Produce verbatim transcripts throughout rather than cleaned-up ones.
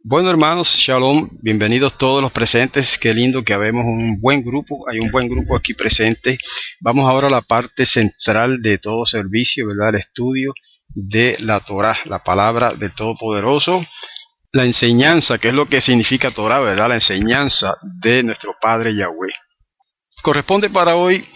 Bueno, hermanos, Shalom, bienvenidos todos los presentes. Qué lindo que habemos un buen grupo, hay un buen grupo aquí presente. Vamos ahora a la parte central de todo servicio, ¿verdad? El estudio de la Torá, la palabra del Todopoderoso, la enseñanza, que es lo que significa Torá, ¿verdad? La enseñanza de nuestro Padre Yahweh. Corresponde para hoy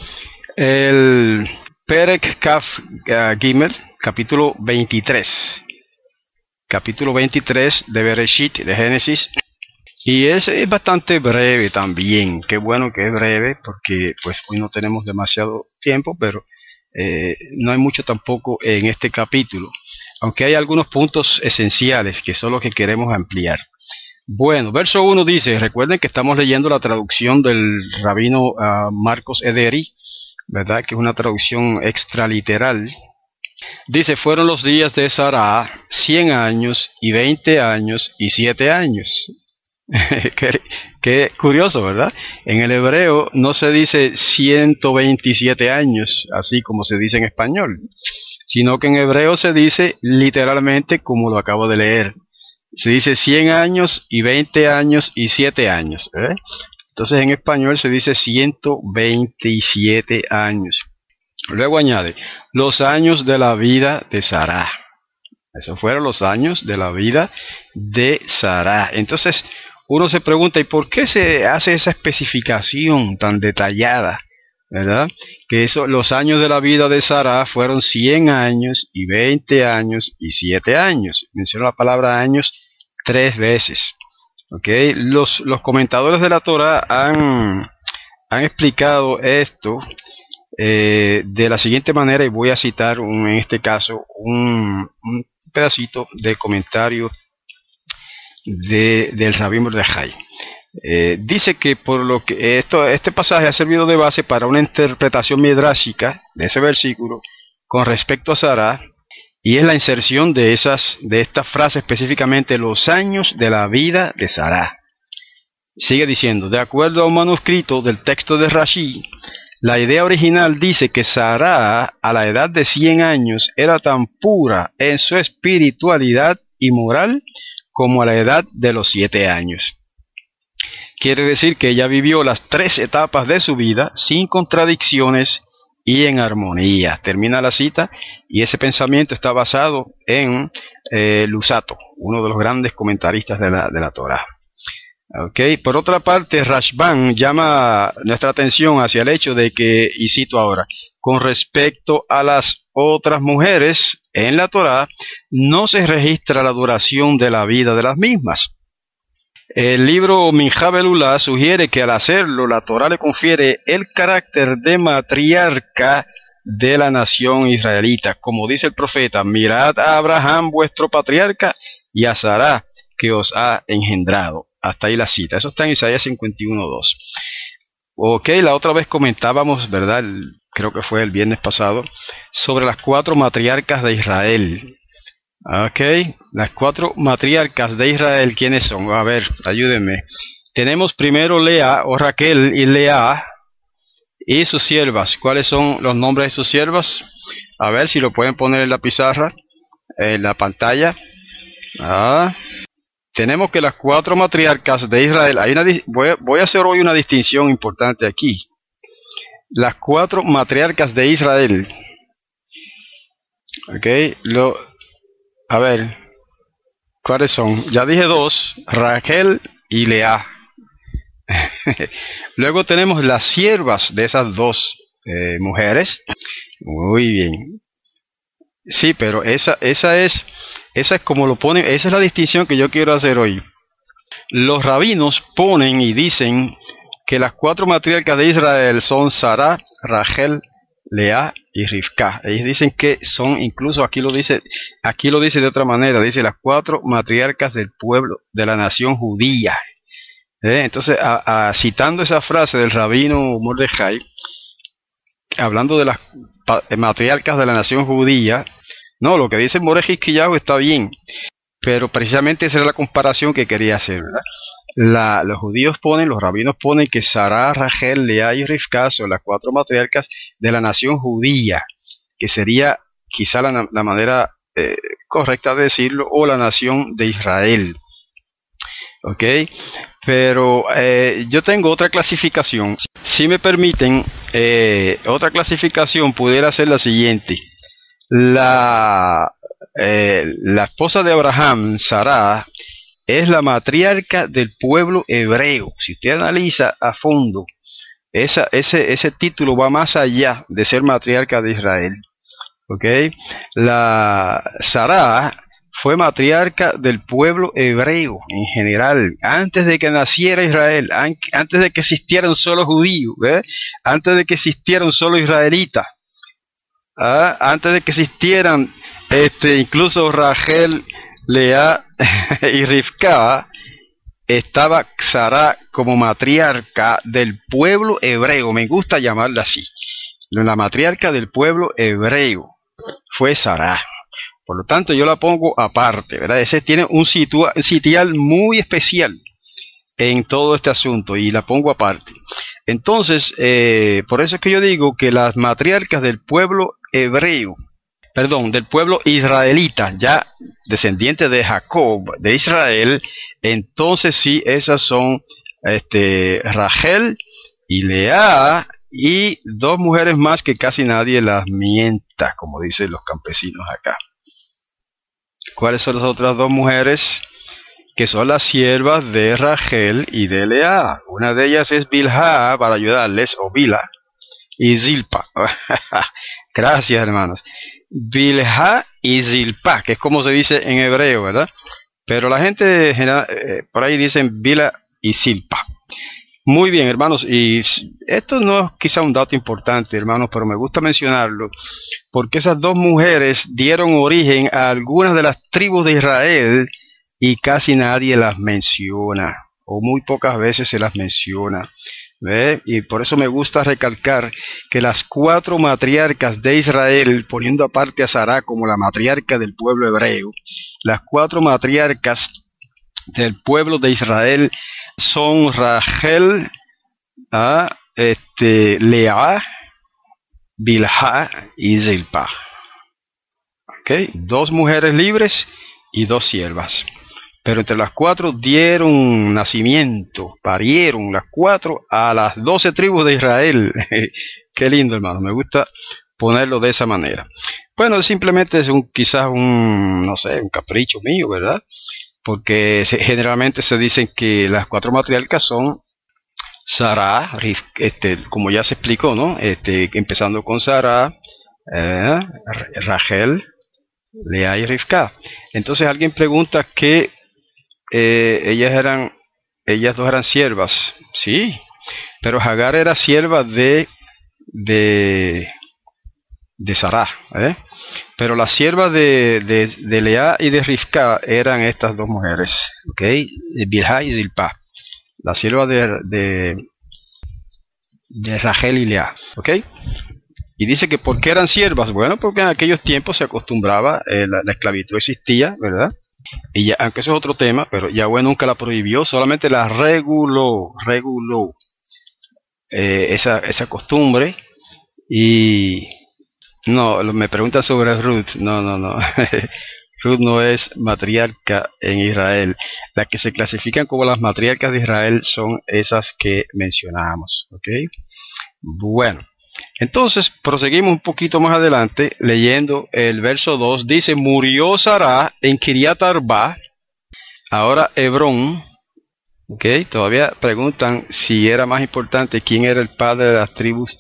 el Perek Kaf Gimel, capítulo veintitrés. Capítulo veintitrés de Bereshit, de Génesis, y es, es bastante breve también. Qué bueno que es breve, porque pues hoy no tenemos demasiado tiempo, pero eh, no hay mucho tampoco en este capítulo, aunque hay algunos puntos esenciales que son los que queremos ampliar. Bueno, verso uno dice, recuerden que estamos leyendo la traducción del rabino uh, Marcos Ederi, ¿verdad? Que es una traducción extraliteral. Dice, fueron los días de Sará cien años y veinte años y siete años. qué, qué curioso, ¿verdad? En el hebreo no se dice ciento veintisiete años, así como se dice en español, sino que en hebreo se dice literalmente como lo acabo de leer. Se dice cien años y veinte años y siete años. ¿eh? Entonces en español se dice ciento veintisiete años. Luego añade, los años de la vida de Sará. Esos fueron los años de la vida de Sará. Entonces, uno se pregunta, ¿y por qué se hace esa especificación tan detallada? ¿Verdad? Que eso, los años de la vida de Sará fueron cien años y veinte años y siete años. Menciona la palabra años tres veces. ¿Okay? Los, los comentadores de la Torá han, han explicado esto Eh, de la siguiente manera, y voy a citar un, en este caso un, un pedacito de comentario de, del Rabí Mordejai. Eh, dice que por lo que esto, este pasaje ha servido de base para una interpretación midrashica de ese versículo con respecto a Sará, y es la inserción de esas de esta frase específicamente, los años de la vida de Sará. Sigue diciendo, de acuerdo a un manuscrito del texto de Rashi, la idea original dice que Sará, a la edad de cien años, era tan pura en su espiritualidad y moral como a la edad de los siete años. Quiere decir que ella vivió las tres etapas de su vida sin contradicciones y en armonía. Termina la cita, y ese pensamiento está basado en eh, Lusato, uno de los grandes comentaristas de la, de la Torá. Okay. Por otra parte, Rashbam llama nuestra atención hacia el hecho de que, y cito ahora, con respecto a las otras mujeres en la Torá, no se registra la duración de la vida de las mismas. El libro Minjá Belulá sugiere que al hacerlo, la Torá le confiere el carácter de matriarca de la nación israelita. Como dice el profeta, mirad a Abraham vuestro patriarca y a Sará que os ha engendrado. Hasta ahí la cita. Eso está en Isaías cincuenta y uno dos. Ok, la otra vez comentábamos, ¿verdad? El, creo que fue el viernes pasado, sobre las cuatro matriarcas de Israel. Ok, las cuatro matriarcas de Israel, ¿quiénes son? A ver, ayúdenme. Tenemos primero Lea, o Raquel y Lea, y sus siervas. ¿Cuáles son los nombres de sus siervas? A ver si lo pueden poner en la pizarra, en la pantalla. Ah... Tenemos que las cuatro matriarcas de Israel, hay una, voy, a, voy a hacer hoy una distinción importante aquí. Las cuatro matriarcas de Israel. Ok, lo, a ver, ¿cuáles son? Ya dije dos, Raquel y Lea. Luego tenemos las siervas de esas dos eh, mujeres. Muy bien. Sí, pero esa, esa es... Esa es como lo ponen, esa es la distinción que yo quiero hacer hoy. Los rabinos ponen y dicen que las cuatro matriarcas de Israel son Sará, Rachel, Lea y Rivka. Ellos dicen que son, incluso aquí lo dice, aquí lo dice de otra manera, dice las cuatro matriarcas del pueblo, de la nación judía. ¿Eh? Entonces, a, a, citando esa frase del rabino Mordejai, hablando de las matriarcas de la nación judía, no, lo que dice Moreh Hizkiyahu está bien, pero precisamente esa era la comparación que quería hacer, ¿verdad? La, los judíos ponen, los rabinos ponen que Sará, Rachel, Lea y Rivka son las cuatro matriarcas de la nación judía, que sería quizá la, la manera eh, correcta de decirlo, o la nación de Israel. ¿ok? Pero eh, yo tengo otra clasificación. Si me permiten, eh, otra clasificación pudiera ser la siguiente. La, eh, la esposa de Abraham, Sarah, es la matriarca del pueblo hebreo. Si usted analiza a fondo, esa, ese, ese título va más allá de ser matriarca de Israel. ¿Ok? La Sarah fue matriarca del pueblo hebreo en general, antes de que naciera Israel, an antes de que existiera un solo judío, ¿eh? Antes de que existiera un solo israelita, ¿ah? Antes de que existieran este, incluso Rachel, Lea y Rivka, estaba Sarah como matriarca del pueblo hebreo. Me gusta llamarla así. La matriarca del pueblo hebreo fue Sarah. Por lo tanto, yo la pongo aparte, ¿verdad? Ese tiene un situa sitial muy especial en todo este asunto y la pongo aparte. Entonces, eh, por eso es que yo digo que las matriarcas del pueblo hebreo, perdón, del pueblo israelita, ya descendientes de Jacob, de Israel, entonces sí, esas son este, Rachel y Lea y dos mujeres más que casi nadie las mienta, como dicen los campesinos acá. ¿Cuáles son las otras dos mujeres? Que son las siervas de Rachel y de Lea. Una de ellas es Bilhah, para ayudarles, o Bila, y Zilpa. Gracias, hermanos. Bilhah y Zilpa, que es como se dice en hebreo, ¿verdad? Pero la gente eh, por ahí dicen Bila y Zilpa. Muy bien, hermanos, y esto no es quizá un dato importante, hermanos, pero me gusta mencionarlo, porque esas dos mujeres dieron origen a algunas de las tribus de Israel y casi nadie las menciona, o muy pocas veces se las menciona. ¿Ve? Y por eso me gusta recalcar que las cuatro matriarcas de Israel, poniendo aparte a Sarah como la matriarca del pueblo hebreo, las cuatro matriarcas del pueblo de Israel son Rachel, ¿ah? este, Lea, Bilhah y Zilpa. ¿Okay? Dos mujeres libres y dos siervas. Pero entre las cuatro dieron nacimiento, parieron las cuatro a las doce tribus de Israel. Qué lindo, hermano, me gusta ponerlo de esa manera. Bueno, simplemente es un quizás un, no sé, un capricho mío, ¿verdad? Porque se, generalmente se dicen que las cuatro matriarcas son Sarah, este, como ya se explicó, ¿no? Este, empezando con Sarah, eh, Rachel, Lea y Rivka. Entonces alguien pregunta que eh, ellas eran, ellas dos eran siervas, sí, pero Hagar era sierva de de de Sarah, ¿eh? Pero las siervas de, de, de Lea y de Rivka eran estas dos mujeres, ¿ok? Bilhah y Zilpa, la sierva de, de, de Rachel y Lea, ¿ok? Y dice que ¿por qué eran siervas? Bueno, porque en aquellos tiempos se acostumbraba, eh, la, la esclavitud existía, ¿verdad? Y ya, aunque eso es otro tema, pero Yahweh nunca la prohibió, solamente la reguló, reguló eh, esa, esa costumbre. Y no, me preguntan sobre Ruth. No, no, no. Ruth no es matriarca en Israel. Las que se clasifican como las matriarcas de Israel son esas que mencionamos. ¿Ok? Bueno, entonces proseguimos un poquito más adelante leyendo el verso dos. Dice, murió Sarah en Kiriat Arba. Ahora Hebrón. ¿Ok? Todavía preguntan si era más importante quién era el padre de las tribus.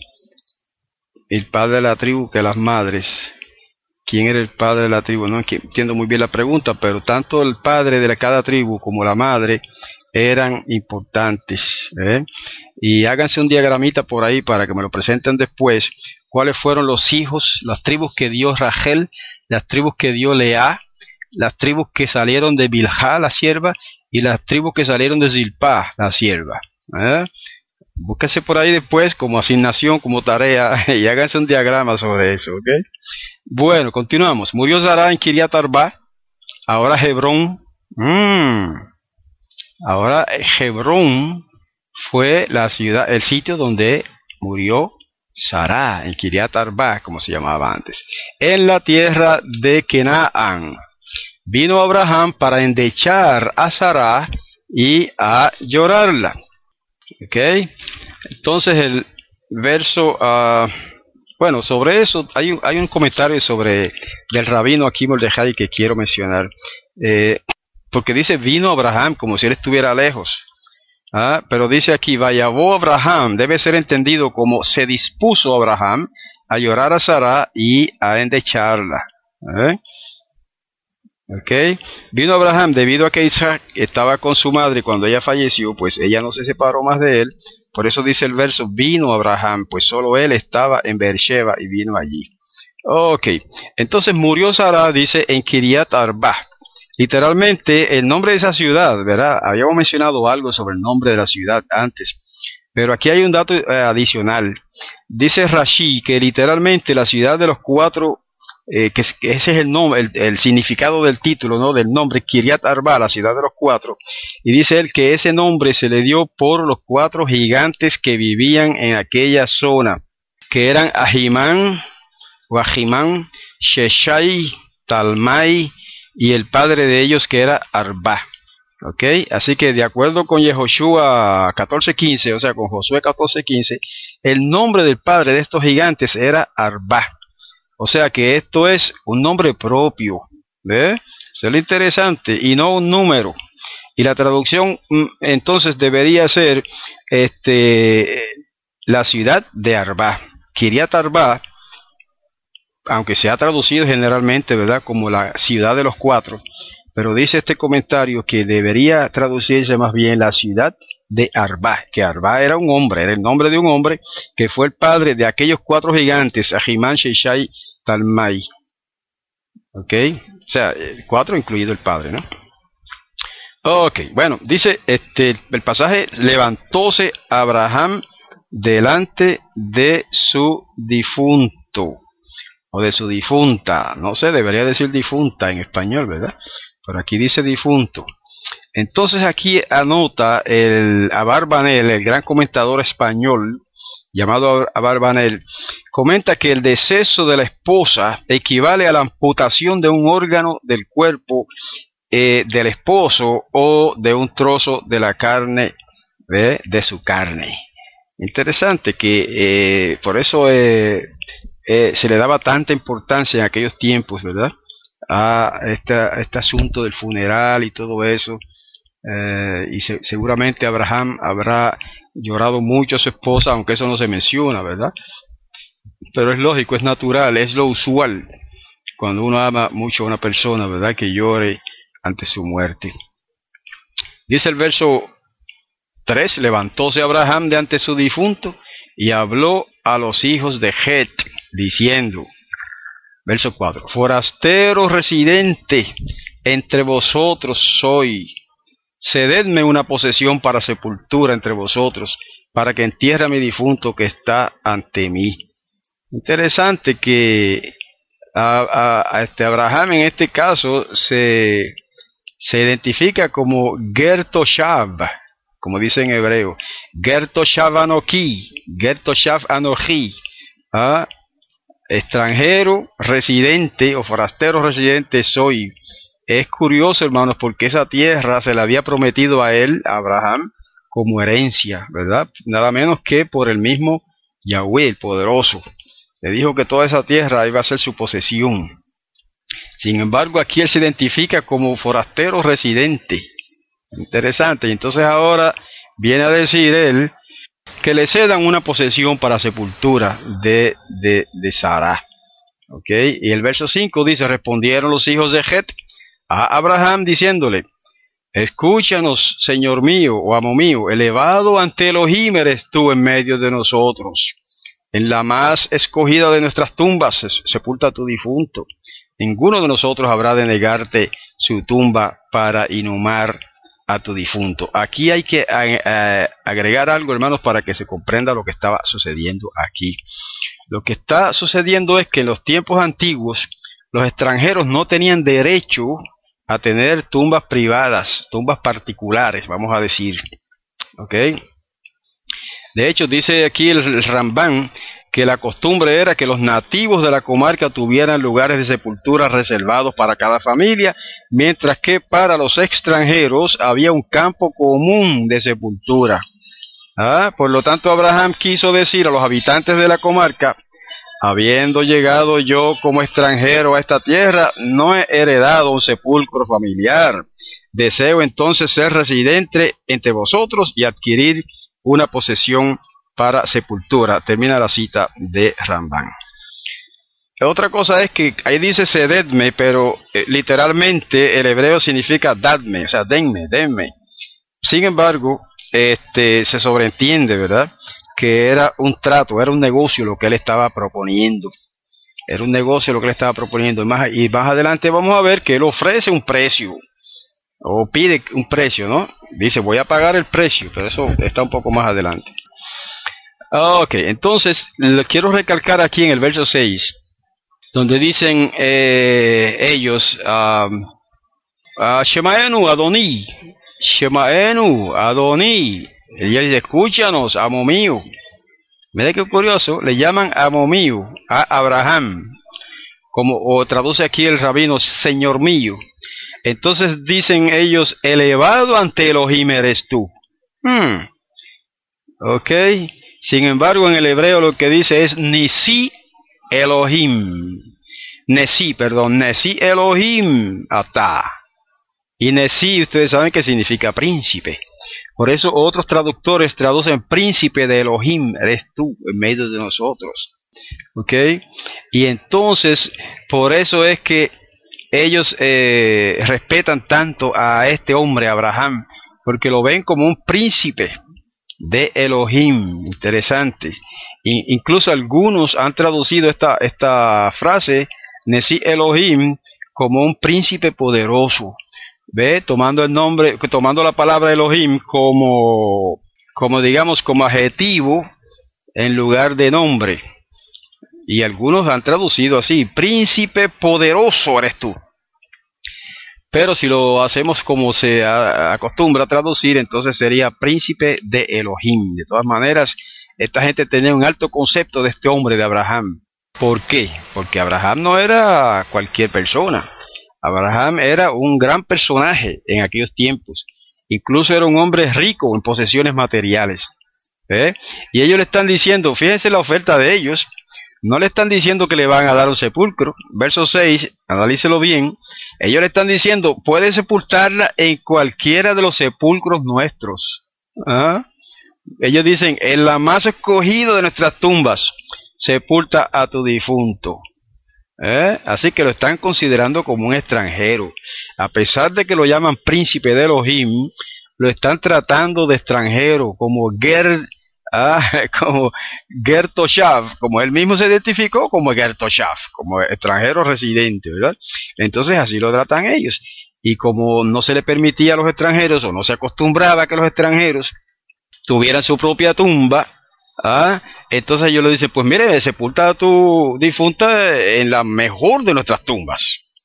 El padre de la tribu que las madres. ¿Quién era el padre de la tribu? No entiendo muy bien la pregunta, pero tanto el padre de cada tribu como la madre eran importantes. ¿eh? Y háganse un diagramita por ahí para que me lo presenten después. ¿Cuáles fueron los hijos, las tribus que dio Rachel, las tribus que dio Lea, las tribus que salieron de Bilhah, la sierva, y las tribus que salieron de Zilpa, la sierva? ¿eh? Búsquense por ahí después como asignación, como tarea, y háganse un diagrama sobre eso, ¿ok? Bueno, continuamos. Murió Sarah en Kiriat Arba. Ahora Hebrón. Mmm. Ahora Hebrón fue la ciudad, el sitio donde murió Sarah, en Kiriat Arba, como se llamaba antes. En la tierra de Canaán. Vino Abraham para endechar a Sarah y a llorarla. ¿Ok? Entonces el verso, uh, bueno, sobre eso hay un, hay un comentario sobre del rabino aquí Mordejai que quiero mencionar, eh, porque dice vino Abraham como si él estuviera lejos, ¿ah? Pero dice aquí vayavó Abraham, debe ser entendido como se dispuso Abraham a llorar a Sara y a endecharla. ¿Eh? Okay. Vino Abraham debido a que Isaac estaba con su madre cuando ella falleció, pues ella no se separó más de él. Por eso dice el verso, vino Abraham, pues solo él estaba en Beersheba y vino allí. Ok, entonces murió Sara, dice, en Kiriat Arba. Literalmente, el nombre de esa ciudad, ¿verdad? Habíamos mencionado algo sobre el nombre de la ciudad antes, pero aquí hay un dato eh, adicional. Dice Rashi que literalmente la ciudad de los cuatro, eh, que, que ese es el nombre, el, el significado del título, ¿no? Del nombre, Kiriat Arba, la ciudad de los cuatro. Y dice él que ese nombre se le dio por los cuatro gigantes que vivían en aquella zona, que eran Ahimán, Wahimán, Sheshai, Talmai, y el padre de ellos que era Arba. ¿Ok? Así que de acuerdo con Yehoshua catorce quince, o sea con Josué catorce quince, el nombre del padre de estos gigantes era Arba. O sea que esto es un nombre propio, ¿ve? Eso es lo interesante, y no un número. Y la traducción entonces debería ser este, la ciudad de Arba. Kiriat Arba, aunque se ha traducido generalmente, ¿verdad?, como la ciudad de los cuatro, pero dice este comentario que debería traducirse más bien la ciudad de Arba, que Arba era un hombre, era el nombre de un hombre que fue el padre de aquellos cuatro gigantes, Ahimán, Sheshai, Talmai. ¿Ok? O sea, cuatro incluido el padre, ¿no? Ok, bueno, dice este el pasaje, levantóse Abraham delante de su difunto, o de su difunta, no sé, debería decir difunta en español, ¿verdad? Pero aquí dice difunto. Entonces aquí anota el Abarbanel, el gran comentador español, llamado Abarbanel, comenta que el deceso de la esposa equivale a la amputación de un órgano del cuerpo eh, del esposo o de un trozo de la carne, ¿ve?, de su carne. Interesante que eh, por eso eh, eh, se le daba tanta importancia en aquellos tiempos, ¿verdad?, a este, a este asunto del funeral y todo eso. Eh, y se, seguramente Abraham habrá llorado mucho a su esposa, aunque eso no se menciona, ¿verdad? Pero es lógico, es natural, es lo usual cuando uno ama mucho a una persona, ¿verdad?, que llore ante su muerte. Dice el verso tres, levantóse Abraham de ante su difunto y habló a los hijos de Het, diciendo, verso cuatro, forastero residente entre vosotros soy, cededme una posesión para sepultura entre vosotros, para que entierre a mi difunto que está ante mí. Interesante que a, a, a este Abraham en este caso se, se identifica como Ger Toshav, como dice en hebreo, Ger Toshav Anoki, Ger Toshav Anoji, ¿ah? Extranjero residente o forastero residente soy. Es curioso, hermanos, porque esa tierra se la había prometido a él, a Abraham, como herencia, ¿verdad? Nada menos que por el mismo Yahweh, el poderoso. Le dijo que toda esa tierra iba a ser su posesión. Sin embargo, aquí él se identifica como forastero residente. Interesante. Y entonces ahora viene a decir él que le cedan una posesión para sepultura de, de, de Sara. ¿Ok? Y el verso cinco dice, respondieron los hijos de Het a Abraham diciéndole, escúchanos, señor mío, o amo mío, elevado ante Elohim eres tú en medio de nosotros. En la más escogida de nuestras tumbas sepulta a tu difunto. Ninguno de nosotros habrá de negarte su tumba para inhumar a tu difunto. Aquí hay que eh, agregar algo, hermanos, para que se comprenda lo que estaba sucediendo aquí. Lo que está sucediendo es que en los tiempos antiguos los extranjeros no tenían derecho a tener tumbas privadas, tumbas particulares, vamos a decir. ¿Ok? De hecho, dice aquí el Rambán que que la costumbre era que los nativos de la comarca tuvieran lugares de sepultura reservados para cada familia, mientras que para los extranjeros había un campo común de sepultura. ¿Ah? Por lo tanto, Abraham quiso decir a los habitantes de la comarca: habiendo llegado yo como extranjero a esta tierra, no he heredado un sepulcro familiar. Deseo entonces ser residente entre vosotros y adquirir una posesión para sepultura. Termina la cita de Rambam. Otra cosa es que ahí dice sededme, pero eh, literalmente el hebreo significa dadme, o sea, denme, denme. Sin embargo, este, se sobreentiende, ¿verdad?, que era un trato, era un negocio lo que él estaba proponiendo. Era un negocio lo que él estaba proponiendo. Y más, y más adelante vamos a ver que él ofrece un precio, o pide un precio, ¿no? Dice, voy a pagar el precio, pero eso está un poco más adelante. Ok, entonces, lo quiero recalcar aquí en el verso seis, donde dicen eh, ellos, um, uh, Shemaenu Adoni, Shemaenu Adoni, y él dice, escúchanos, amo mío. Mira qué curioso, le llaman amo mío a Abraham, como o traduce aquí el rabino, señor mío. Entonces dicen ellos, elevado ante Elohim eres tú. Hmm. Ok, sin embargo en el hebreo lo que dice es Nisi Elohim. Nesi, perdón, Nesi Elohim ata. Y Nesi, ustedes saben que significa príncipe. Por eso otros traductores traducen príncipe de Elohim, eres tú en medio de nosotros. ¿Ok? Y entonces, por eso es que ellos eh, respetan tanto a este hombre, Abraham, porque lo ven como un príncipe de Elohim. Interesante. I, incluso algunos han traducido esta, esta frase, Nesi Elohim, como un príncipe poderoso. Ve, tomando el nombre, tomando la palabra Elohim como, como digamos, como adjetivo en lugar de nombre. Y algunos han traducido así, príncipe poderoso eres tú. Pero si lo hacemos como se acostumbra a traducir, entonces sería príncipe de Elohim. De todas maneras, esta gente tenía un alto concepto de este hombre de Abraham. ¿Por qué? Porque Abraham no era cualquier persona. Abraham era un gran personaje en aquellos tiempos. Incluso era un hombre rico en posesiones materiales. ¿Eh? Y ellos le están diciendo, fíjense la oferta de ellos, no le están diciendo que le van a dar un sepulcro. Verso seis, analícelo bien. Ellos le están diciendo, puede sepultarla en cualquiera de los sepulcros nuestros. ¿Ah? Ellos dicen, en la más escogida de nuestras tumbas, sepulta a tu difunto. ¿Eh? Así que lo están considerando como un extranjero. A pesar de que lo llaman príncipe de Elohim, lo están tratando de extranjero, como Ger, ah, como Ger Toshav, como él mismo se identificó como Ger Toshav, como extranjero residente, ¿verdad? Entonces así lo tratan ellos. Y como no se le permitía a los extranjeros, o no se acostumbraba a que los extranjeros tuvieran su propia tumba, ¿ah? Entonces ellos le dicen, pues mire, sepulta a tu difunta en la mejor de nuestras tumbas.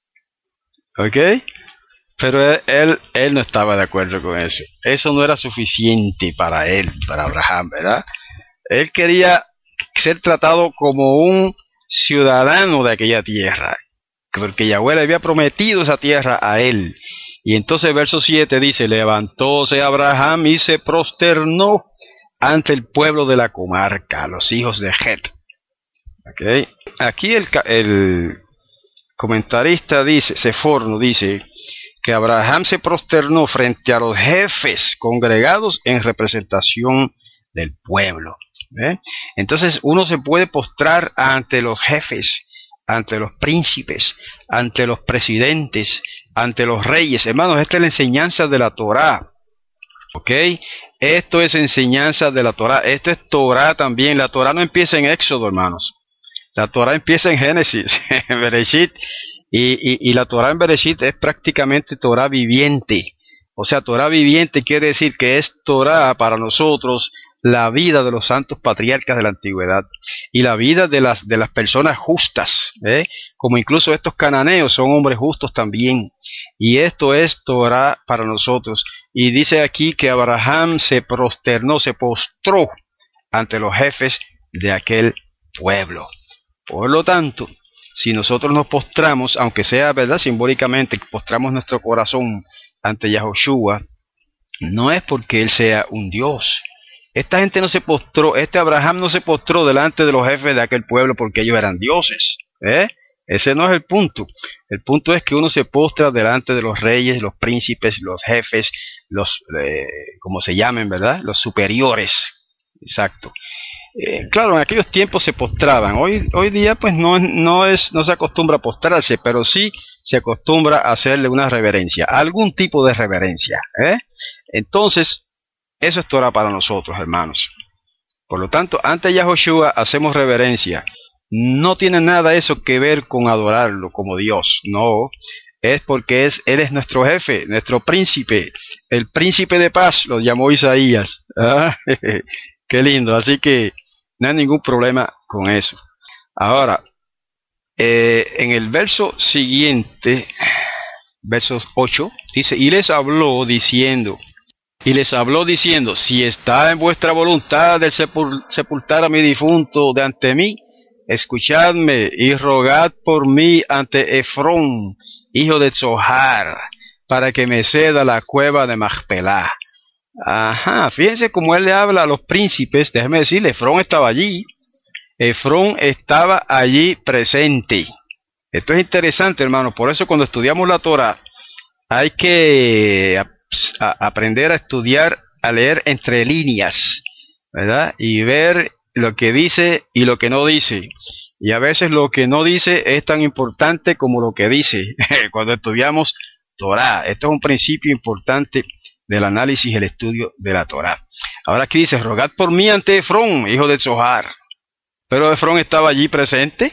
¿Ok? Pero él, él, él no estaba de acuerdo con eso. Eso no era suficiente para él, para Abraham, ¿verdad? Él quería ser tratado como un ciudadano de aquella tierra, porque Yahweh le había prometido esa tierra a él. Y entonces verso siete dice, levantóse Abraham y se prosternó ante el pueblo de la comarca, los hijos de Het. Okay. Aquí el, el comentarista dice, Seforno dice, que Abraham se prosternó frente a los jefes congregados en representación del pueblo. ¿Eh? Entonces uno se puede postrar ante los jefes, ante los príncipes, ante los presidentes, ante los reyes. Hermanos, esta es la enseñanza de la Torá. ¿Ok? Esto es enseñanza de la Torá. Esto es Torá también. La Torá no empieza en Éxodo, hermanos. La Torá empieza en Génesis, en Bereshit. Y, y, y la Torá en Bereshit es prácticamente Torá viviente. O sea, Torá viviente quiere decir que es Torá para nosotros la vida de los santos patriarcas de la antigüedad. Y la vida de las, de las personas justas. ¿eh? Como incluso estos cananeos son hombres justos también. Y esto es Torá para nosotros. Y dice aquí que Abraham se prosternó, se postró ante los jefes de aquel pueblo. Por lo tanto, si nosotros nos postramos, aunque sea verdad simbólicamente, postramos nuestro corazón ante Yahoshua, no es porque él sea un Dios. Esta gente no se postró, este Abraham no se postró delante de los jefes de aquel pueblo porque ellos eran dioses. ¿eh? Ese no es el punto. El punto es que uno se postra delante de los reyes, los príncipes, los jefes, los, eh, como se llamen, ¿verdad? Los superiores. Exacto. Eh, claro, en aquellos tiempos se postraban. Hoy, hoy día, pues no, no es, no se acostumbra a postrarse, pero sí se acostumbra a hacerle una reverencia, algún tipo de reverencia. ¿eh? Entonces, eso es Torah para nosotros, hermanos. Por lo tanto, ante Yahoshua hacemos reverencia. No tiene nada eso que ver con adorarlo como Dios. No, es porque es, Él es nuestro jefe, nuestro príncipe. El príncipe de paz, lo llamó Isaías. ¿Ah? Qué lindo, así que no hay ningún problema con eso. Ahora, eh, en el verso siguiente, versos ocho, dice, y les habló diciendo, y les habló diciendo, si está en vuestra voluntad el sepul sepultar a mi difunto de ante mí, escuchadme y rogad por mí ante Efrón, hijo de Zohar, para que me ceda la cueva de Macpelá. Ajá, fíjense cómo él le habla a los príncipes. Déjeme decirle, Efrón estaba allí. Efrón estaba allí presente. Esto es interesante, hermano. Por eso cuando estudiamos la Torah hay que a, a aprender a estudiar, a leer entre líneas, ¿verdad? Y ver lo que dice y lo que no dice. Y a veces lo que no dice es tan importante como lo que dice cuando estudiamos Torah. Esto es un principio importante del análisis y el estudio de la Torah. Ahora aquí dice, rogad por mí ante Efrón, hijo de Zohar. Pero Efrón estaba allí presente.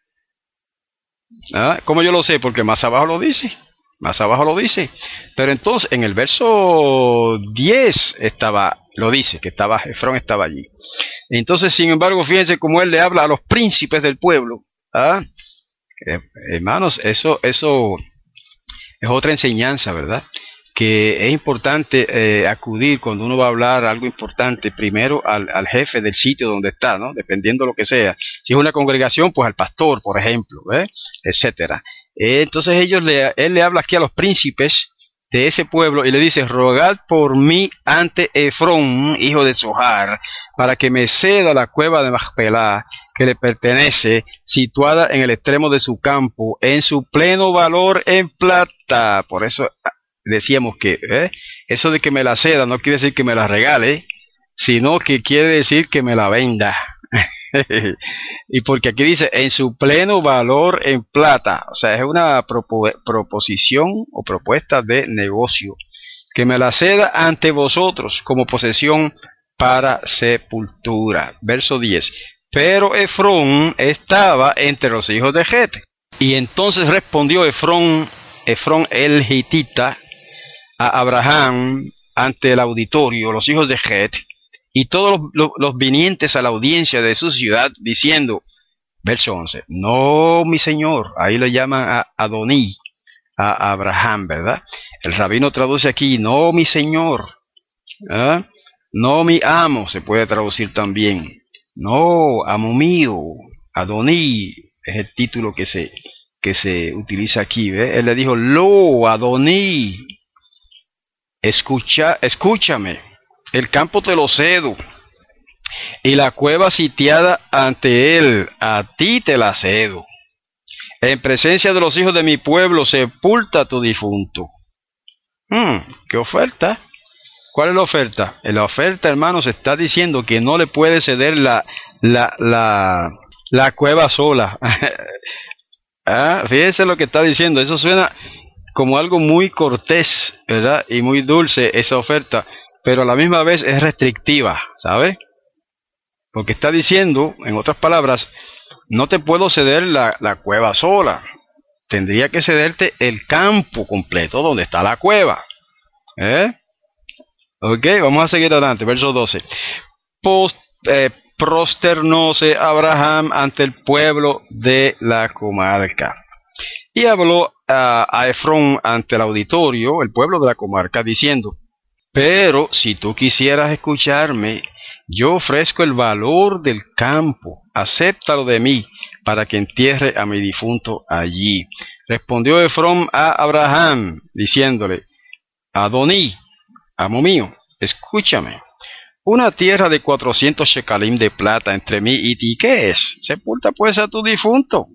¿Ah? ¿Cómo yo lo sé? Porque más abajo lo dice. Más abajo lo dice. Pero entonces en el verso diez estaba, lo dice, que estaba, Efrón estaba allí. Entonces, sin embargo, fíjense cómo él le habla a los príncipes del pueblo. ¿Ah? Eh, hermanos, eso, eso es otra enseñanza, ¿verdad? Que es importante eh, acudir cuando uno va a hablar algo importante, primero al, al jefe del sitio donde está, ¿no? Dependiendo de lo que sea. Si es una congregación, pues al pastor, por ejemplo, ¿eh? etcétera. Eh, entonces ellos le, él le habla aquí a los príncipes de ese pueblo y le dice, rogad por mí ante Efrón, hijo de Zohar, para que me ceda la cueva de Macpelá, que le pertenece, situada en el extremo de su campo, en su pleno valor en plata. Por eso decíamos que ¿eh? eso de que me la ceda no quiere decir que me la regale, sino que quiere decir que me la venda. Y porque aquí dice en su pleno valor en plata, o sea, es una propo proposición o propuesta de negocio, que me la ceda ante vosotros como posesión para sepultura. Verso diez. Pero Efrón estaba entre los hijos de Het. Y entonces respondió Efrón, Efrón el hitita, a Abraham ante el auditorio, los hijos de Het, y todos los, los, los vinientes a la audiencia de su ciudad, diciendo, verso once, no mi señor, ahí lo llaman a Adoní, a Abraham, ¿verdad? El rabino traduce aquí, no mi señor, ¿eh? No mi amo, se puede traducir también, no, amo mío, Adoní, es el título que se, que se utiliza aquí, ¿ve? Él le dijo, lo, Adoní, Escucha, escúchame, el campo te lo cedo, y la cueva sitiada ante él, a ti te la cedo. En presencia de los hijos de mi pueblo, sepulta a tu difunto. Hmm, ¿qué oferta? ¿Cuál es la oferta? En la oferta, hermanos, está diciendo que no le puede ceder la, la, la, la cueva sola. Ah, fíjense lo que está diciendo, eso suena como algo muy cortés, ¿verdad? Y muy dulce esa oferta, pero a la misma vez es restrictiva, ¿sabe? Porque está diciendo, en otras palabras, no te puedo ceder la, la cueva sola, tendría que cederte el campo completo donde está la cueva. ¿Eh? Ok, vamos a seguir adelante, verso doce. Post, eh, prosternóse Abraham ante el pueblo de la comarca. Y habló a, a Efrón ante el auditorio, el pueblo de la comarca, diciendo, Pero si tú quisieras escucharme, yo ofrezco el valor del campo, acéptalo de mí, para que entierre a mi difunto allí. Respondió Efrón a Abraham, diciéndole, Adoní, amo mío, escúchame. Una tierra de cuatrocientos shekalim de plata entre mí y ti, ¿qué es? Sepulta pues a tu difunto.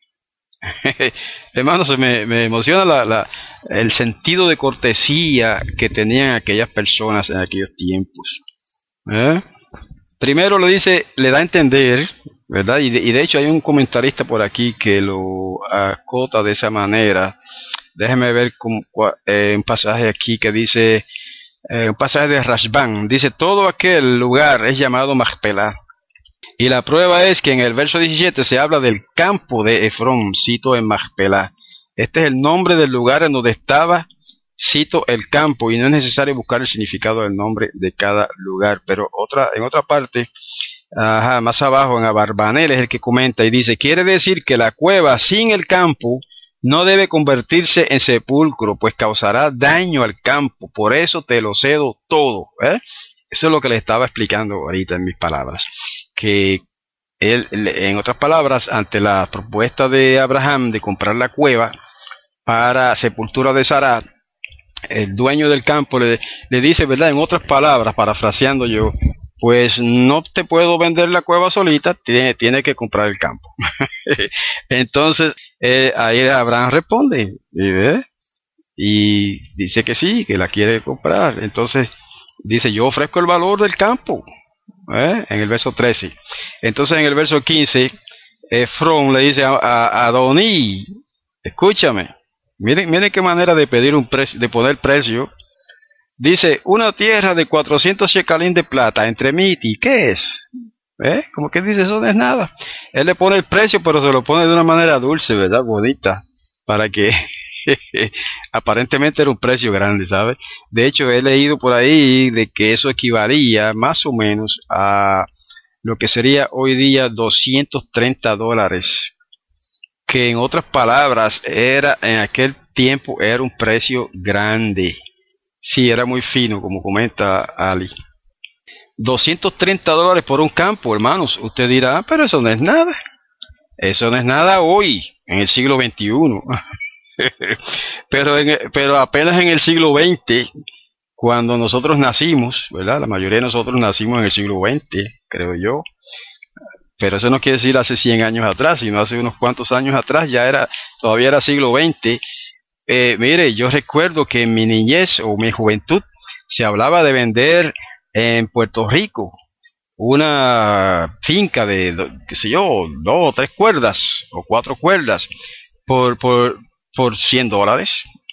Hermano, se me, me emociona la, la, el sentido de cortesía que tenían aquellas personas en aquellos tiempos. ¿Eh? Primero le dice, le da a entender, ¿verdad? Y de, y de hecho hay un comentarista por aquí que lo acota de esa manera. Déjeme ver con, eh, un pasaje aquí que dice, eh, un pasaje de Rashbam, dice, todo aquel lugar es llamado Machpelah. Y la prueba es que en el verso diecisiete se habla del campo de Efrón, cito en Machpelah. Este es el nombre del lugar en donde estaba, cito el campo, y no es necesario buscar el significado del nombre de cada lugar. Pero otra, en otra parte, ajá, más abajo en Abarbanel es el que comenta y dice, quiere decir que la cueva sin el campo no debe convertirse en sepulcro, pues causará daño al campo, por eso te lo cedo todo. ¿eh? Eso es lo que le estaba explicando ahorita en mis palabras. Que él, en otras palabras, ante la propuesta de Abraham de comprar la cueva para sepultura de Sará, el dueño del campo le, le dice, ¿verdad? En otras palabras, parafraseando yo, pues no te puedo vender la cueva solita, tiene, tiene que comprar el campo. Entonces, eh, ahí Abraham responde, ¿eh? Y dice que sí, que la quiere comprar. Entonces, dice, yo ofrezco el valor del campo. ¿Eh? En el verso trece. Entonces en el verso quince, Efrón le dice a, a, a Adoní, escúchame, miren, miren qué manera de pedir un precio, de poner precio. Dice, una tierra de cuatrocientos shekalim de plata entre mí y ti, ¿qué es? ¿Eh? Como que dice, eso no es nada. Él le pone el precio, pero se lo pone de una manera dulce, ¿verdad? Bonita, para que aparentemente era un precio grande, ¿sabes? De hecho, he leído por ahí de que eso equivalía más o menos a lo que sería hoy día doscientos treinta dólares, que en otras palabras era en aquel tiempo era un precio grande. Sí, era muy fino, como comenta Ali. doscientos treinta dólares por un campo, hermanos. Usted dirá, ah, pero eso no es nada. Eso no es nada hoy, en el siglo veintiuno. pero, en, pero apenas en el siglo veinte, cuando nosotros nacimos, ¿verdad? La mayoría de nosotros nacimos en el siglo veinte, creo yo. Pero eso no quiere decir hace cien años atrás, sino hace unos cuantos años atrás, ya era, todavía era siglo veinte. Eh, mire, yo recuerdo que en mi niñez o mi juventud se hablaba de vender en Puerto Rico una finca de, qué sé yo, dos o tres cuerdas o cuatro cuerdas por, por, por cien dólares,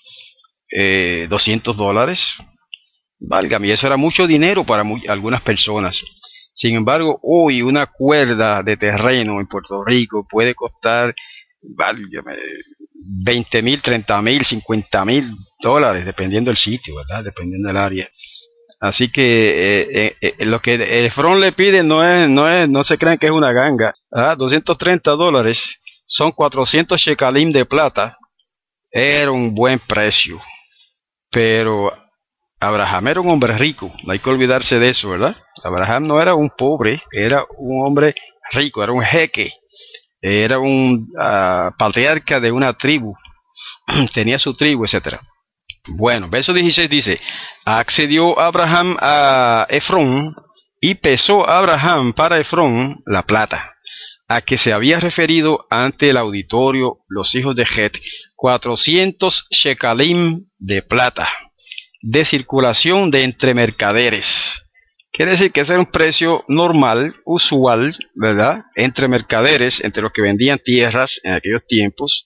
eh, doscientos dólares. Válgame, y eso era mucho dinero para muy, algunas personas. Sin embargo, hoy una cuerda de terreno en Puerto Rico puede costar, válgame, veinte mil, treinta mil, cincuenta mil dólares, dependiendo del sitio, ¿verdad? Dependiendo del área. Así que eh, eh, eh, lo que Efrón le pide no es, no es, no se crean que es una ganga. ¿Ah? doscientos treinta dólares son cuatrocientos shekalim de plata. Era un buen precio. Pero Abraham era un hombre rico, no hay que olvidarse de eso, ¿verdad? Abraham no era un pobre, era un hombre rico, era un jeque, era un uh, patriarca de una tribu, tenía su tribu, etcétera. Bueno, verso dieciséis dice, accedió Abraham a Efrón y pesó Abraham para Efrón la plata, a que se había referido ante el auditorio los hijos de Het, cuatrocientos shekalim de plata, de circulación de entre mercaderes. Quiere decir que ese era un precio normal, usual, ¿verdad? Entre mercaderes, entre los que vendían tierras en aquellos tiempos.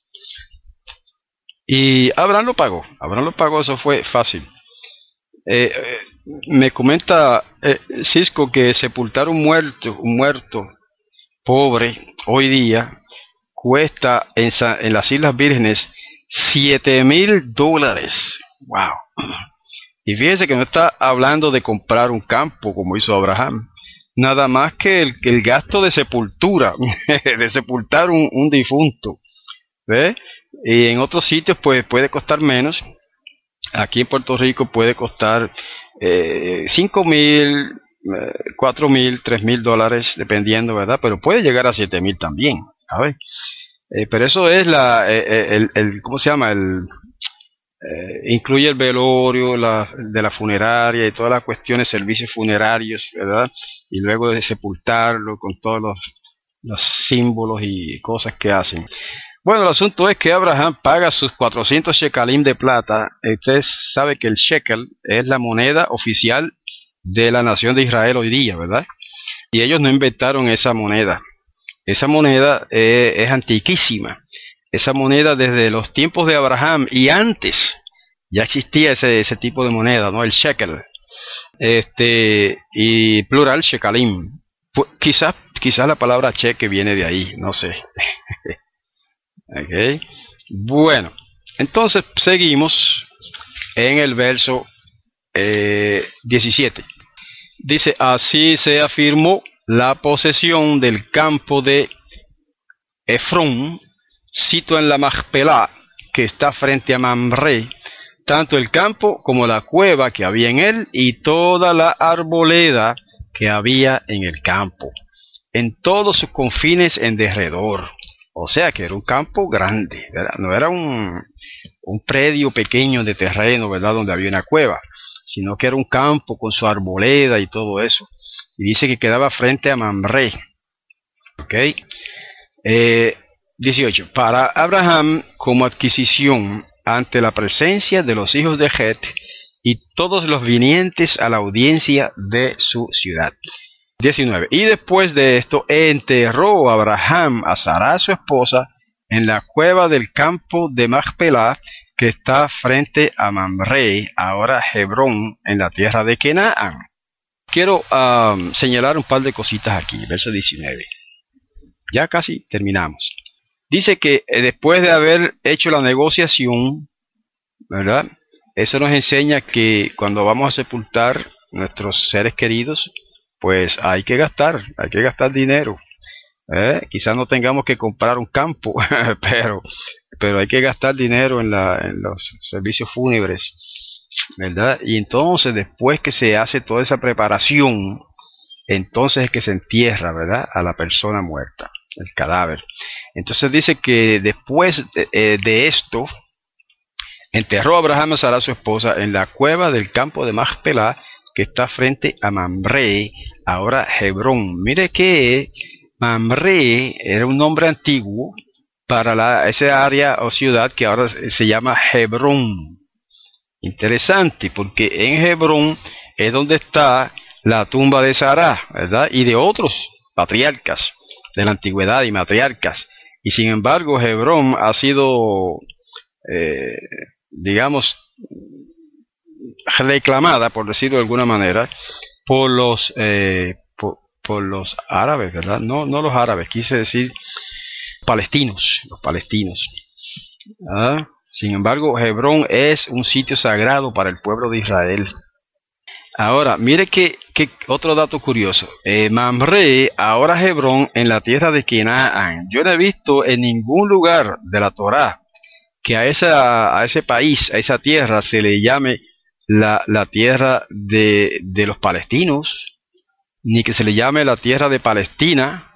Y Abraham lo pagó, Abraham lo pagó, eso fue fácil. Eh, eh, me comenta eh, Cisco que sepultar un muerto, un muerto pobre hoy día cuesta en, en las Islas Vírgenes siete mil dólares. Wow. Y fíjense que no está hablando de comprar un campo como hizo Abraham, nada más que el, el gasto de sepultura, de sepultar un, un difunto. ¿Ve? Y en otros sitios pues puede costar menos. Aquí en Puerto Rico puede costar eh, cinco mil, cuatro mil, tres mil dólares, dependiendo, ¿verdad? Pero puede llegar a siete mil también, ¿sabes? Eh, pero eso es la, eh, el, el, ¿cómo se llama? El, eh, incluye el velorio la, de la funeraria y todas las cuestiones, servicios funerarios, ¿verdad? Y luego de sepultarlo con todos los, los símbolos y cosas que hacen. Bueno, el asunto es que Abraham paga sus cuatrocientos shekalim de plata. Usted sabe que el shekel es la moneda oficial de la nación de Israel hoy día, ¿verdad? Y ellos no inventaron esa moneda. Esa moneda eh, es antiquísima. Esa moneda desde los tiempos de Abraham y antes ya existía ese, ese tipo de moneda, ¿no? El shekel. Este, y plural, shekalim. Pues, quizás, quizás la palabra cheque viene de ahí, no sé. Okay. Bueno, entonces seguimos en el verso eh, diecisiete. Dice, así se afirmó la posesión del campo de Efrón, sito en la Macpelá, que está frente a Mamre, tanto el campo como la cueva que había en él, y toda la arboleda que había en el campo, en todos sus confines en derredor. O sea que era un campo grande, ¿verdad? No era un, un predio pequeño de terreno, ¿verdad? Donde había una cueva, sino que era un campo con su arboleda y todo eso. Y dice que quedaba frente a Mamre. ¿Ok? Eh, dieciocho. Para Abraham, como adquisición ante la presencia de los hijos de Het y todos los vinientes a la audiencia de su ciudad. diecinueve. Y después de esto enterró Abraham a Sará su esposa en la cueva del campo de Macpelá, que está frente a Mamre, ahora Hebrón, en la tierra de Canaán. Quiero um, señalar un par de cositas aquí, verso diecinueve. Ya casi terminamos. Dice que eh, después de haber hecho la negociación, ¿verdad? Eso nos enseña que cuando vamos a sepultar nuestros seres queridos, pues hay que gastar, hay que gastar dinero. ¿Eh? Quizás no tengamos que comprar un campo, pero, pero hay que gastar dinero en, la, en los servicios fúnebres, ¿verdad? Y entonces, después que se hace toda esa preparación, entonces es que se entierra, ¿verdad?, a la persona muerta, el cadáver. Entonces dice que después de, eh, de esto, enterró a Abraham a Sara su esposa en la cueva del campo de Macpelá, que está frente a Mamre, ahora Hebrón. Mire que Mamre era un nombre antiguo para la, esa área o ciudad que ahora se llama Hebrón. Interesante, porque en Hebrón es donde está la tumba de Sará, ¿verdad? Y de otros patriarcas de la antigüedad y matriarcas. Y sin embargo, Hebrón ha sido, eh, digamos, reclamada, por decirlo de alguna manera, por los eh, por, por los árabes, ¿verdad? No, no los árabes, quise decir palestinos, los palestinos. ¿Ah? Sin embargo, Hebrón es un sitio sagrado para el pueblo de Israel. Ahora, mire que, que otro dato curioso. Eh, Mamre, ahora Hebrón, en la tierra de Canaán. Yo no he visto en ningún lugar de la Torá que a, esa, a ese país, a esa tierra, se le llame la, la tierra de, de los palestinos, ni que se le llame la tierra de Palestina.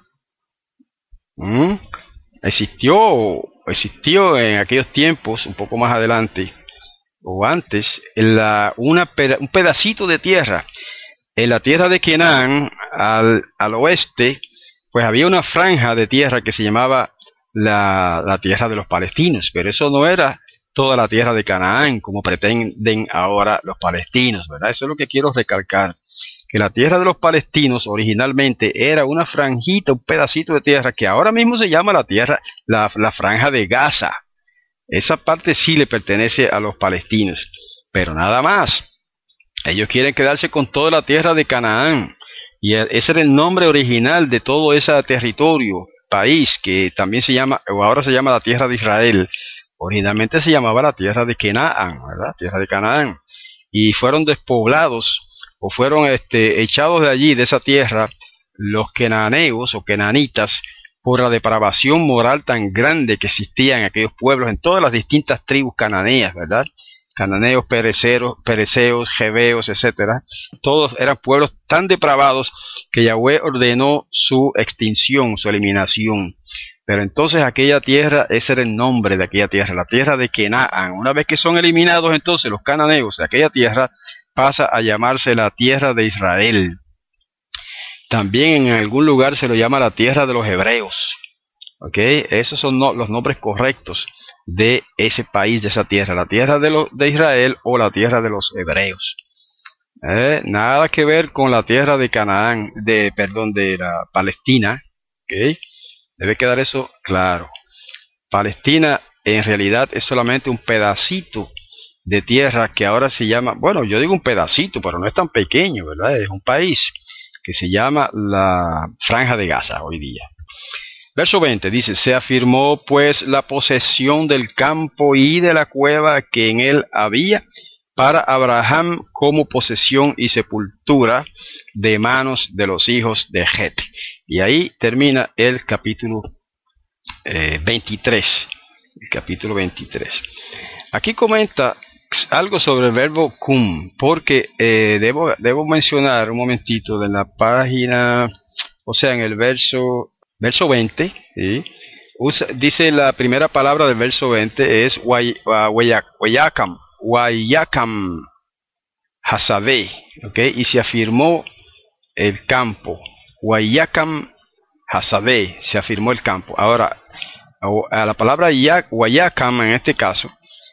¿Mm? Existió, existió en aquellos tiempos, un poco más adelante, o antes, en la, una peda un pedacito de tierra, en la tierra de Canaán, al, al oeste, pues había una franja de tierra que se llamaba la, la tierra de los palestinos, pero eso no era toda la tierra de Canaán, como pretenden ahora los palestinos, ¿verdad? Eso es lo que quiero recalcar, que la tierra de los palestinos originalmente era una franjita, un pedacito de tierra, que ahora mismo se llama la tierra, la, la franja de Gaza. Esa parte sí le pertenece a los palestinos, pero nada más. Ellos quieren quedarse con toda la tierra de Canaán, y ese era el nombre original de todo ese territorio, país, que también se llama, o ahora se llama la tierra de Israel. Originalmente se llamaba la tierra de Canaán, ¿verdad? Tierra de Canaán. Y fueron despoblados, o fueron este, echados de allí, de esa tierra, los cananeos o cananitas, por la depravación moral tan grande que existía en aquellos pueblos, en todas las distintas tribus cananeas, ¿verdad? cananeos, pereceros, pereceos, jebeos, etcétera. Todos eran pueblos tan depravados que Yahweh ordenó su extinción, su eliminación. Pero entonces aquella tierra, ese era el nombre de aquella tierra, la tierra de Canaán. Una vez que son eliminados entonces los cananeos de aquella tierra, pasa a llamarse la tierra de Israel. También en algún lugar se lo llama la tierra de los hebreos. ¿Ok? Esos son no, los nombres correctos de ese país, de esa tierra, la tierra de, lo, de Israel o la tierra de los hebreos. ¿Eh? Nada que ver con la tierra de Canaán, de, perdón, de la Palestina. ¿Ok? Debe quedar eso claro. Palestina en realidad es solamente un pedacito de tierra que ahora se llama, bueno, yo digo un pedacito, pero no es tan pequeño, ¿verdad? Es un país que se llama la Franja de Gaza hoy día. Verso veinte dice, se afirmó pues la posesión del campo y de la cueva que en él había para Abraham como posesión y sepultura de manos de los hijos de Het. Y ahí termina el capítulo eh, veintitrés. El capítulo veintitrés. Aquí comenta algo sobre el verbo cum, porque eh, debo, debo mencionar un momentito de la página, o sea, en el verso, verso veinte, ¿sí? Usa, dice la primera palabra del verso veinte es Wayakam, Wayakam Hasabe, ¿ok? Y se afirmó el campo, Wayakam Hasabe, se afirmó el campo. Ahora, a la palabra Wayakam en este caso,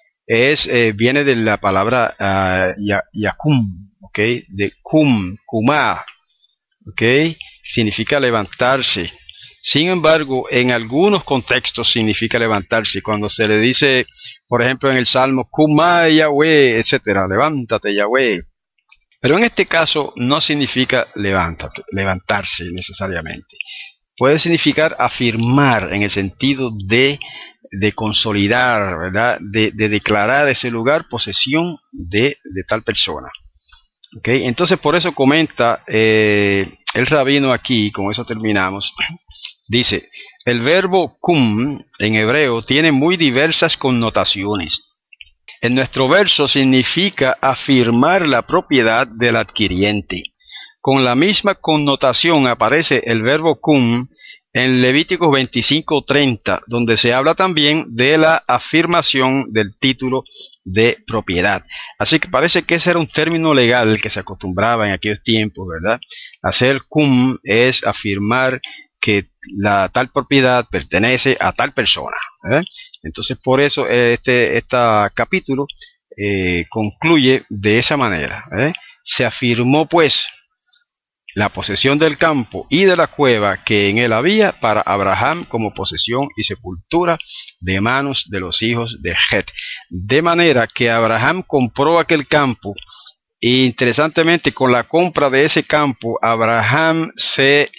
es eh, viene de la palabra uh, yakum, ¿ok? De kum, kumá, ¿ok? Significa levantarse. Sin embargo, en algunos contextos significa levantarse. Cuando se le dice, por ejemplo, en el Salmo, kumá Yahweh, etcétera, levántate Yahweh. Pero en este caso no significa levántate, levantarse necesariamente. Puede significar afirmar en el sentido de de consolidar, ¿verdad? De, de declarar ese lugar posesión de, de tal persona. ¿Okay? Entonces por eso comenta eh, el rabino aquí, con eso terminamos, dice, el verbo cum en hebreo tiene muy diversas connotaciones. En nuestro verso significa afirmar la propiedad del adquiriente. Con la misma connotación aparece el verbo cum en Levíticos veinticinco treinta, donde se habla también de la afirmación del título de propiedad. Así que parece que ese era un término legal que se acostumbraba en aquellos tiempos, ¿verdad? Hacer cum es afirmar que la tal propiedad pertenece a tal persona, ¿eh? Entonces por eso este, este capítulo eh, concluye de esa manera, ¿eh? Se afirmó pues la posesión del campo y de la cueva que en él había para Abraham como posesión y sepultura de manos de los hijos de Het. De manera que Abraham compró aquel campo e interesantemente con la compra de ese campo Abraham se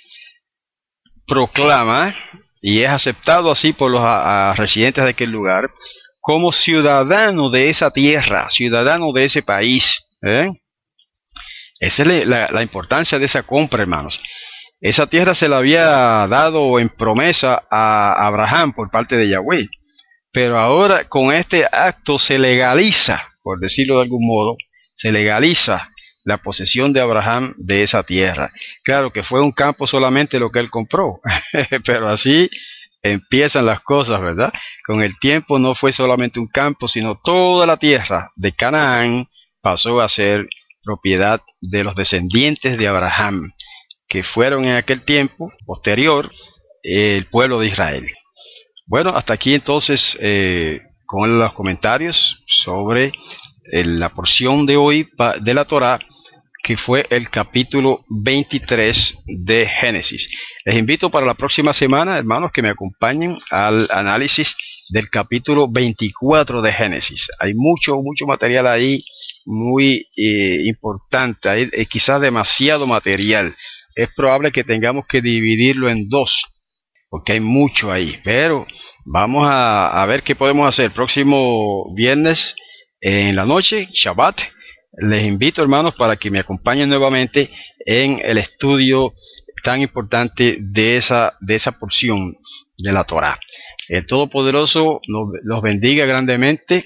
proclama y es aceptado así por los a, a residentes de aquel lugar como ciudadano de esa tierra, ciudadano de ese país, ¿eh? Esa es la, la importancia de esa compra, hermanos. Esa tierra se la había dado en promesa a Abraham por parte de Yahweh. Pero ahora con este acto se legaliza, por decirlo de algún modo, se legaliza la posesión de Abraham de esa tierra. Claro que fue un campo solamente lo que él compró, pero así empiezan las cosas, ¿verdad? Con el tiempo no fue solamente un campo, sino toda la tierra de Canaán pasó a ser propiedad de los descendientes de Abraham, que fueron en aquel tiempo posterior el pueblo de Israel. Bueno, hasta aquí entonces eh, con los comentarios sobre eh, la porción de hoy de la Torá, que fue el capítulo veintitrés de Génesis. Les invito para la próxima semana, hermanos, que me acompañen al análisis del capítulo veinticuatro de Génesis. Hay mucho, mucho material ahí, muy eh, importante, hay eh, quizás demasiado material. Es probable que tengamos que dividirlo en dos, porque hay mucho ahí, pero vamos a, a ver qué podemos hacer. Próximo viernes en la noche, Shabbat, les invito, hermanos, para que me acompañen nuevamente en el estudio tan importante de esa, de esa porción de la Torá. El Todopoderoso nos, los bendiga grandemente.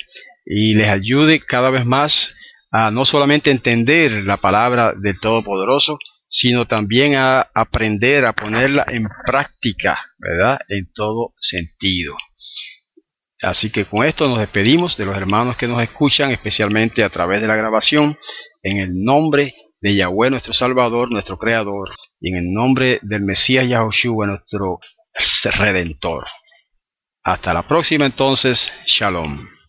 y les ayude cada vez más a no solamente entender la palabra del Todopoderoso, sino también a aprender a ponerla en práctica, ¿verdad? En todo sentido. Así que con esto nos despedimos de los hermanos que nos escuchan, especialmente a través de la grabación, en el nombre de Yahweh, nuestro Salvador, nuestro Creador, y en el nombre del Mesías Yahushua, nuestro Redentor. Hasta la próxima entonces, Shalom.